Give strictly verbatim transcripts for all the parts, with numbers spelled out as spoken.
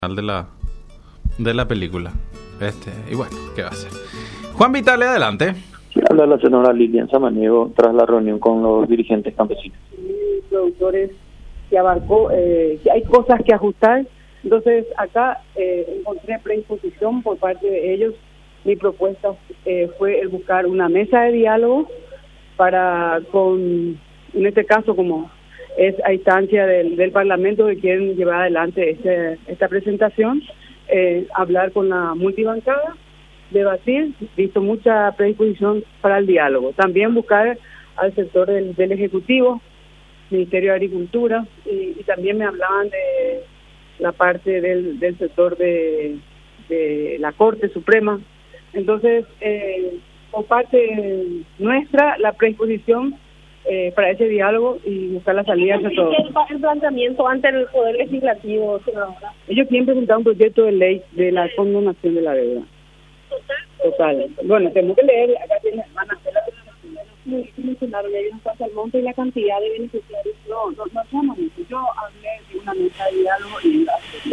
de la de la película. Este, y bueno, ¿qué va a hacer? Juan Vitale, adelante. Sí, habla la señora Lilian Samaniego tras la reunión con los dirigentes campesinos. Y productores que abarcó, eh, que hay cosas que ajustar. Entonces acá eh, encontré predisposición por parte de ellos. Mi propuesta eh, fue el buscar una mesa de diálogo para, con, en este caso, como es a instancia del, del Parlamento que quieren llevar adelante este, esta presentación, eh, hablar con la multibancada, debatir, visto mucha predisposición para el diálogo. También buscar al sector del, del Ejecutivo, Ministerio de Agricultura, y, y también me hablaban de la parte del, del sector de, de la Corte Suprema. Entonces, eh, por parte nuestra, la predisposición eh, para ese diálogo y buscar la salida de todo. El planteamiento ante el Poder Legislativo, senadora. Ellos quieren presentar un proyecto de ley de la condonación de la deuda. Total. Bueno, tenemos que leer, acá tiene, van a hacer la mencionaron ellos en cuanto al monto y la cantidad de beneficiarios. No, no, no somos eso. Yo hablé de una mesa de diálogo y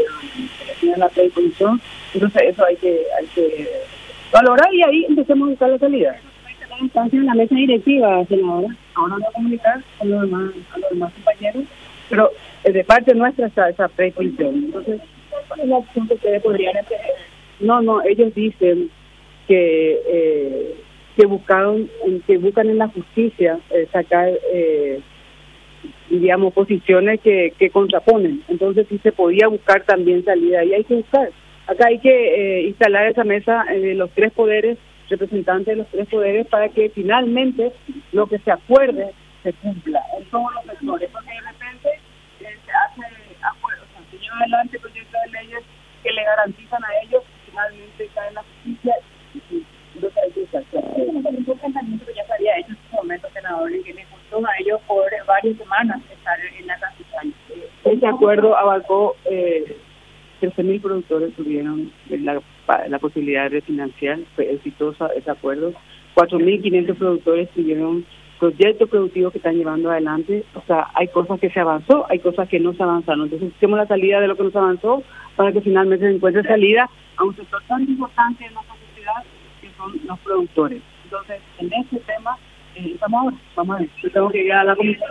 tienen la predisposición. Entonces eso hay que hay que valorar y ahí empecemos a buscar la salida. La instancia en la mesa directiva, senadora. Ahora no comunicar con los demás, a los demás compañeros, pero de parte nuestra está esa predisposición. Entonces, ¿cuál es la opción que ustedes podrían hacer? No, no, ellos dicen que eh, que buscaron, que buscan en la justicia eh, sacar, eh, digamos, posiciones que, que contraponen. Entonces sí se podía buscar también salida y hay que buscar. Acá hay que eh, instalar esa mesa de eh, los tres poderes, representantes de los tres poderes, para que finalmente lo que se acuerde se cumpla en todos los sectores, porque de repente eh, se hace acuerdos, o sea, se lleva adelante proyectos de leyes que le garantizan a ellos y finalmente cae en la justicia. Entonces hay que usar. Un pensamiento que ya se había hecho en su momento, senador, y que le costó a ellos por varias semanas estar en la capital. Ese acuerdo abarcó eh, trece mil productores, tuvieron la, la posibilidad de refinanciar, fue exitosa ese acuerdo. cuatro mil quinientos productores tuvieron proyectos productivos que están llevando adelante. O sea, hay cosas que se avanzó, hay cosas que no se avanzaron. Entonces busquemos la salida de lo que no se avanzó para que finalmente se encuentre salida a un sector tan importante en nuestra sociedad que son los productores. Entonces, en ese tema, eh, estamos ahora, vamos a ver, yo tengo que ir a la comisión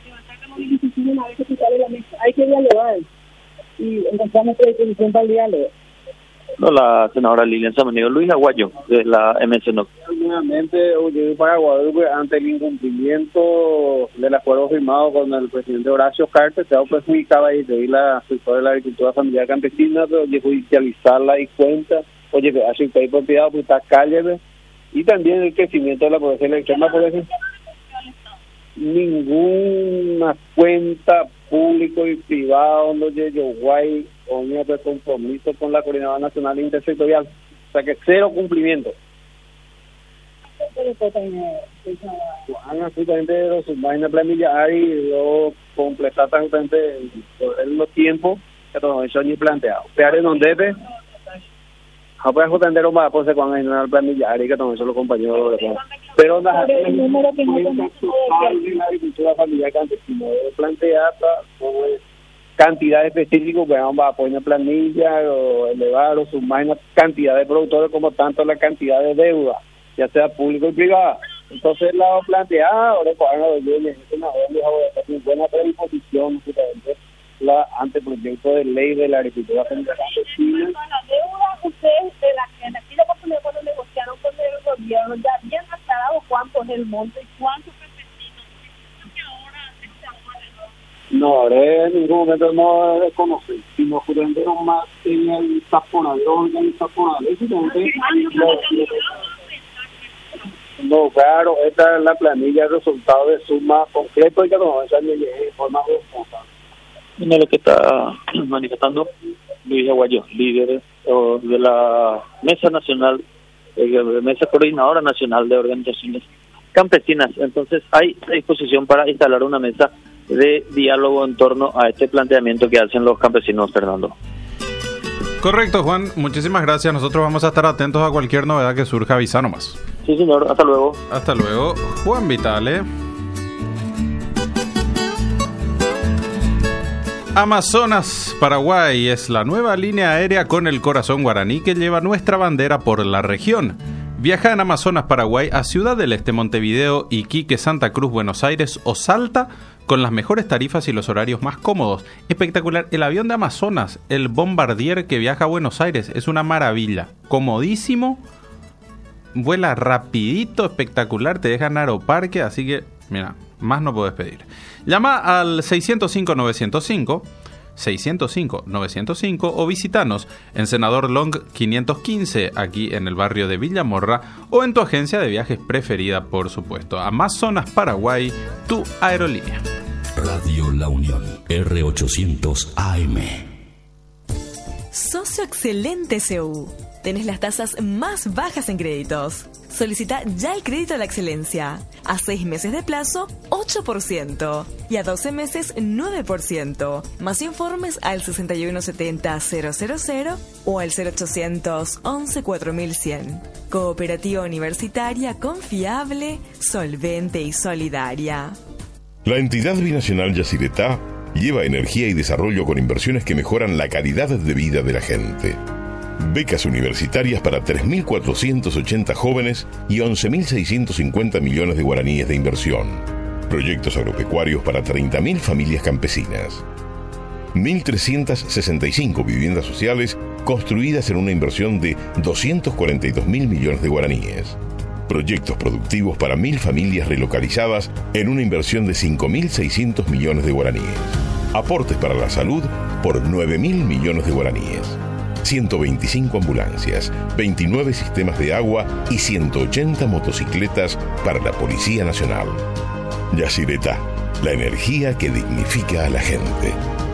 de hay que dialogar y encontramos predisposición para el diálogo. No, la senadora Lilian Samaniego. Luis Aguayo, de la M S N O C. Nuevamente, yo para Guadalupe, ante el incumplimiento del acuerdo firmado con el presidente Horacio Cartes, se ha perjudicado ahí de la sector de la agricultura familiar campesina, pero de judicializarla y cuenta, oye, que hace que hay propiedad, pues está calle, y también el crecimiento de la pobreza extrema, por ejemplo. Ninguna cuenta público y privada donde yo guay o un compromiso con la Coordinadora Nacional Intersectorial, o sea que cero cumplimiento. Van absolutamente los submarinos planilla y yo completar absolutamente los tiempos que no eso ni planteado. Pero en donde debe a poder entender un mapa pues cuando hay una planilla y que no eso los compañeros de pero la número que no la agricultura familiar campesina plantea como cantidad específica que vamos a poner planilla o elevar o sumar una cantidad de productores como tanto la cantidad de deuda, ya sea público y privada. Entonces la planteada ahora pues una buena predisposición la anteproyecto de ley de la agricultura familiar campesina. La deuda, ustedes de la en aquella oportunidad cuando negociaron con el gobierno ya habían aclarado cuánto es el monto y cuánto que ahora este acuerdo. No, ahora en ningún momento no reconocer, sino justamente más en el taponador, en el taponador, no, claro, esta es la planilla, el resultado de suma concreto y que no, esa de forma responsable. Mira lo que está manifestando Luis Aguayo, líder oh, de la Mesa Nacional, eh, Mesa Coordinadora Nacional de Organizaciones Campesinas. Entonces hay disposición para instalar una mesa de diálogo en torno a este planteamiento que hacen los campesinos, Fernando. Correcto, Juan. Muchísimas gracias. Nosotros vamos a estar atentos a cualquier novedad que surja. Avisa nomás. Sí, señor. Hasta luego. Hasta luego. Juan Vitale. Amazonas Paraguay es la nueva línea aérea con el corazón guaraní que lleva nuestra bandera por la región. Viaja en Amazonas Paraguay a Ciudad del Este, Montevideo, Iquique, Santa Cruz, Buenos Aires o Salta con las mejores tarifas y los horarios más cómodos. Espectacular. El avión de Amazonas, el Bombardier que viaja a Buenos Aires, es una maravilla. Comodísimo, vuela rapidito, espectacular, te deja en Aeroparque, así que, mira, más no puedes pedir. Llama al seis cero cinco, nueve cero cinco, seis cero cinco, nueve cero cinco o visitanos en Senador Long quinientos quince, aquí en el barrio de Villamorra, o en tu agencia de viajes preferida, por supuesto. Amazonas Paraguay, tu aerolínea. Radio La Unión, R ochocientos A M. Socio Excelente C U. Tenés las tasas más bajas en créditos. Solicita ya el crédito a la excelencia. A seis meses de plazo, ocho por ciento. Y a doce meses, nueve por ciento. Más informes al sesenta y uno setenta cero cero cero o al cero ochocientos once cuatro mil cien. Cooperativa Universitaria confiable, solvente y solidaria. La entidad binacional Yacyretá lleva energía y desarrollo con inversiones que mejoran la calidad de vida de la gente. Becas universitarias para tres mil cuatrocientos ochenta jóvenes y once mil seiscientos cincuenta millones de guaraníes de inversión. Proyectos agropecuarios para treinta mil familias campesinas. mil trescientas sesenta y cinco viviendas sociales construidas en una inversión de doscientos cuarenta y dos mil millones de guaraníes. Proyectos productivos para mil familias relocalizadas en una inversión de cinco mil seiscientos millones de guaraníes. Aportes para la salud por nueve mil millones de guaraníes. ciento veinticinco ambulancias, veintinueve sistemas de agua y ciento ochenta motocicletas para la Policía Nacional. Yacyretá, la energía que dignifica a la gente.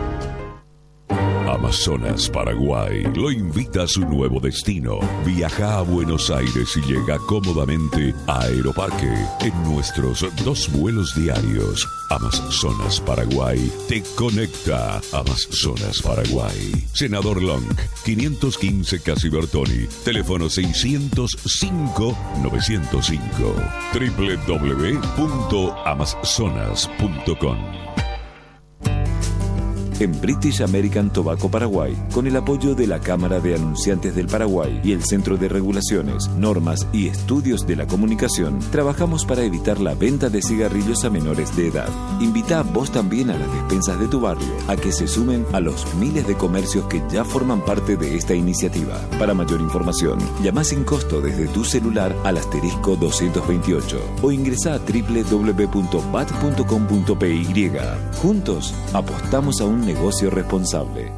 Amazonas Paraguay lo invita a su nuevo destino. Viaja a Buenos Aires y llega cómodamente a Aeroparque en nuestros dos vuelos diarios. Amazonas Paraguay te conecta. Amazonas Paraguay. Senador Long, quinientos quince Casi Bertoni. Teléfono seiscientos cinco, novecientos cinco. doble u doble u doble u punto amazonas punto com. En British American Tobacco Paraguay, con el apoyo de la Cámara de Anunciantes del Paraguay y el Centro de Regulaciones, Normas y Estudios de la Comunicación, trabajamos para evitar la venta de cigarrillos a menores de edad. Invita vos también a las despensas de tu barrio a que se sumen a los miles de comercios que ya forman parte de esta iniciativa. Para mayor información, llama sin costo desde tu celular al asterisco doscientos veintiocho o ingresa a doble u doble u doble u punto bat punto com punto p y. Juntos, apostamos a un negocio responsable.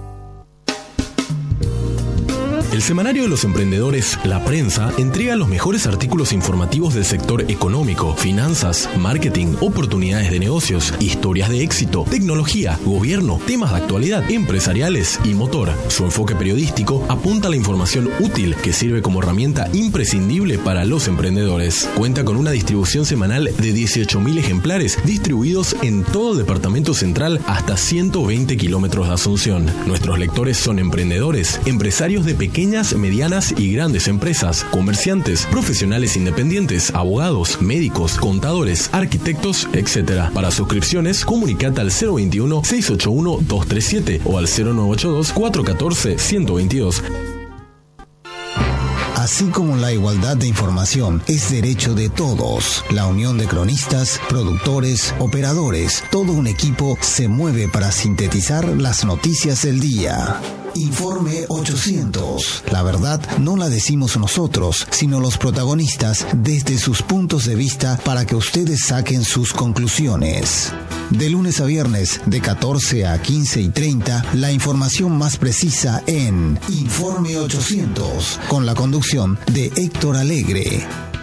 El semanario de los emprendedores, La Prensa, entrega los mejores artículos informativos del sector económico, finanzas, marketing, oportunidades de negocios, historias de éxito, tecnología, gobierno, temas de actualidad, empresariales y motor. Su enfoque periodístico apunta a la información útil que sirve como herramienta imprescindible para los emprendedores. Cuenta con una distribución semanal de dieciocho mil ejemplares distribuidos en todo el departamento central hasta ciento veinte kilómetros de Asunción. Nuestros lectores son emprendedores, empresarios de pequeñas, medianas y grandes empresas, comerciantes, profesionales independientes, abogados, médicos, contadores, arquitectos, etcétera. Para suscripciones, comunicate al cero veintiuno, seiscientos ochenta y uno, doscientos treinta y siete o al cero novecientos ochenta y dos, cuatrocientos catorce, ciento veintidós. Así como la igualdad de información es derecho de todos, la unión de cronistas, productores, operadores, todo un equipo se mueve para sintetizar las noticias del día. Informe ochocientos. La verdad no la decimos nosotros, sino los protagonistas desde sus puntos de vista para que ustedes saquen sus conclusiones. De lunes a viernes, de catorce a quince y treinta, la información más precisa en Informe ochocientos, con la conducción de Héctor Alegre.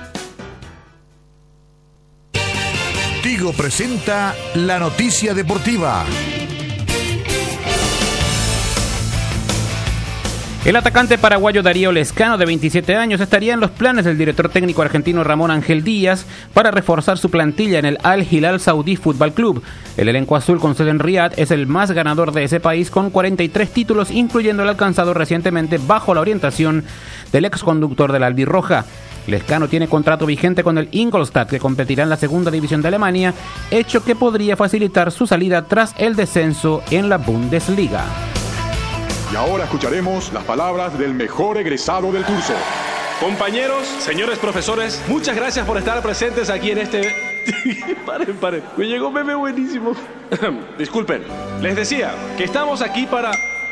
Tigo presenta la noticia deportiva. El atacante paraguayo Darío Lescano, de veintisiete años, estaría en los planes del director técnico argentino Ramón Ángel Díaz para reforzar su plantilla en el Al Hilal Saudí Fútbol Club. El elenco azul con sede en Riad es el más ganador de ese país con cuarenta y tres títulos, incluyendo el alcanzado recientemente bajo la orientación del exconductor de la albirroja. Lescano tiene contrato vigente con el Ingolstadt, que competirá en la segunda división de Alemania, hecho que podría facilitar su salida tras el descenso en la Bundesliga. Y ahora escucharemos las palabras del mejor egresado del curso. Compañeros, señores profesores, muchas gracias por estar presentes aquí en este... paren, paren, me llegó un meme buenísimo. Disculpen, les decía que estamos aquí para...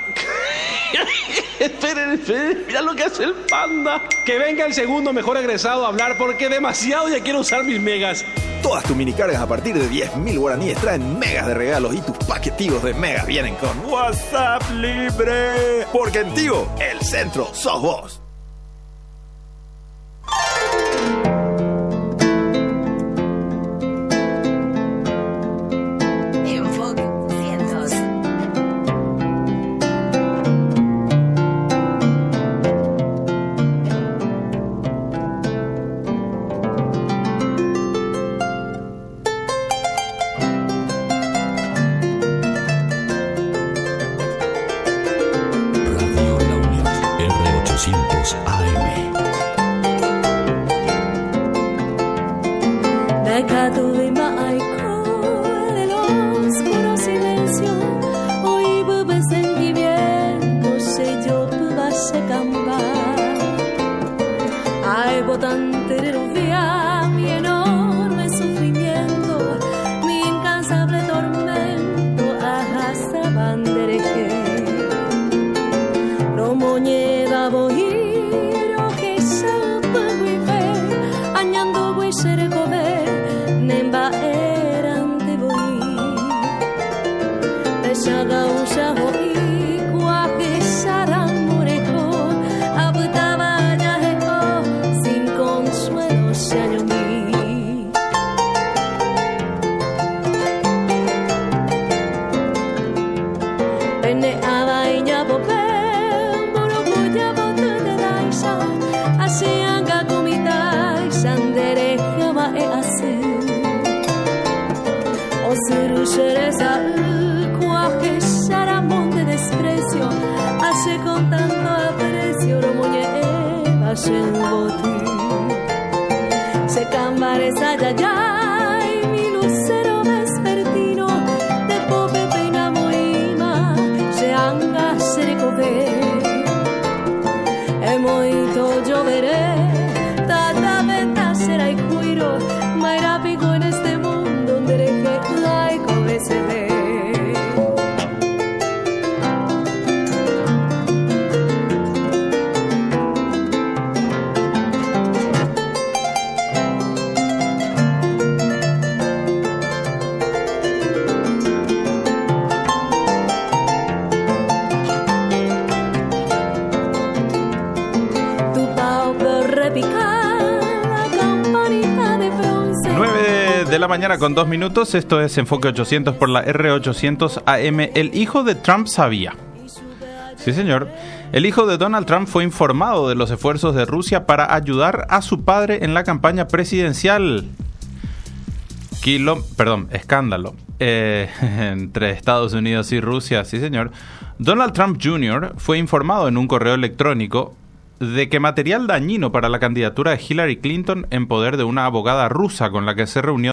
esperen, esperen, mira lo que hace el panda. Que venga el segundo mejor egresado a hablar porque demasiado ya quiero usar mis megas. Todas tus minicargas a partir de diez mil guaraníes traen megas de regalos y tus paquetivos de megas vienen con WhatsApp libre. Porque en Tigo, el centro sos vos. De la mañana con dos minutos, esto es Enfoque ochocientos por la R ochocientos A M. El hijo de Trump sabía. Sí, señor. El hijo de Donald Trump fue informado de los esfuerzos de Rusia para ayudar a su padre en la campaña presidencial. Kilo, perdón, escándalo eh, entre Estados Unidos y Rusia. Sí, señor. Donald Trump junior fue informado en un correo electrónico de que material dañino para la candidatura de Hillary Clinton en poder de una abogada rusa con la que se reunió